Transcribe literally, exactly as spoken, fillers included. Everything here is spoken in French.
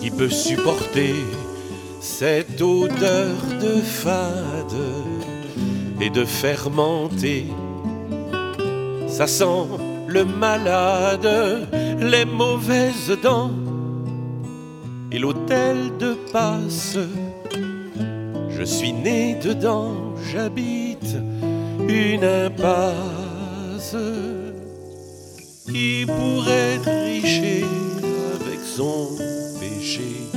Qui peut supporter cette odeur de fade et de fermenté? Ça sent le malade, les mauvaises dents et l'hôtel de passe. Je suis né dedans, j'habite une impasse. Qui pourrait tricher avec son péché?